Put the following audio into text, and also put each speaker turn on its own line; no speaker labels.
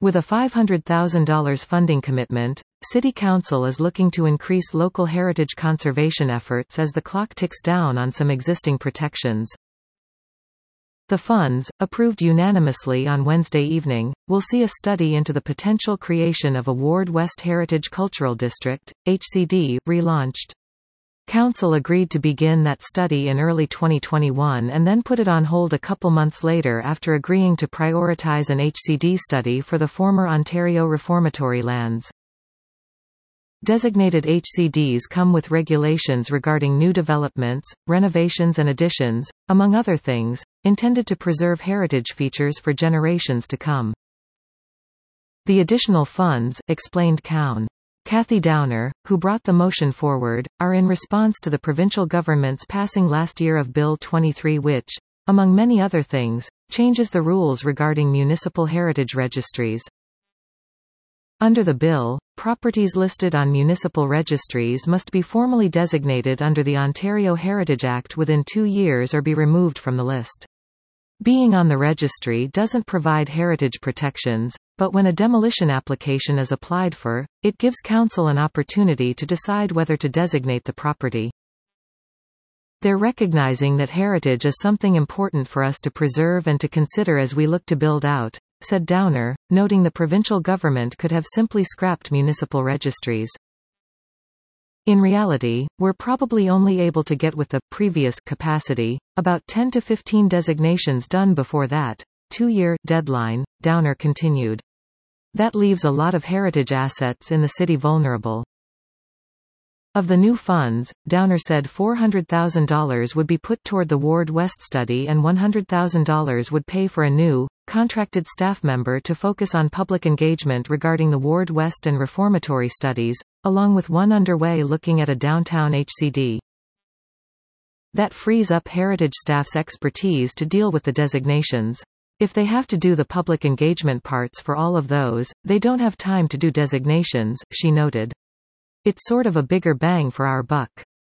With a $500,000 funding commitment, City Council is looking to increase local heritage conservation efforts as the clock ticks down on some existing protections. The funds, approved unanimously on Wednesday evening, will see a study into the potential creation of a Ward West Heritage Cultural District, HCD, relaunched. Council agreed to begin that study in early 2021 and then put it on hold a couple months later after agreeing to prioritize an HCD study for the former Ontario reformatory lands. Designated HCDs come with regulations regarding new developments, renovations and additions, among other things, intended to preserve heritage features for generations to come. The additional funds, explained Cown. Kathy Downer, who brought the motion forward, are in response to the provincial government's passing last year of Bill 23 which, among many other things, changes the rules regarding municipal heritage registries. Under the bill, properties listed on municipal registries must be formally designated under the Ontario Heritage Act within 2 years or be removed from the list. Being on the registry doesn't provide heritage protections, but when a demolition application is applied for, it gives Council an opportunity to decide whether to designate the property. They're recognizing that heritage is something important for us to preserve and to consider as we look to build out, said Downer, noting the provincial government could have simply scrapped municipal registries. In reality, we're probably only able to get with the previous capacity, about 10 to 15 designations done before that 2-year deadline, Downer continued. That leaves a lot of heritage assets in the city vulnerable. Of the new funds, Downer said $400,000 would be put toward the Ward West study and $100,000 would pay for a new, contracted staff member to focus on public engagement regarding the Ward West and reformatory studies, along with one underway looking at a downtown HCD. That frees up heritage staff's expertise to deal with the designations. If they have to do the public engagement parts for all of those, they don't have time to do designations, she noted. It's sort of a bigger bang for our buck.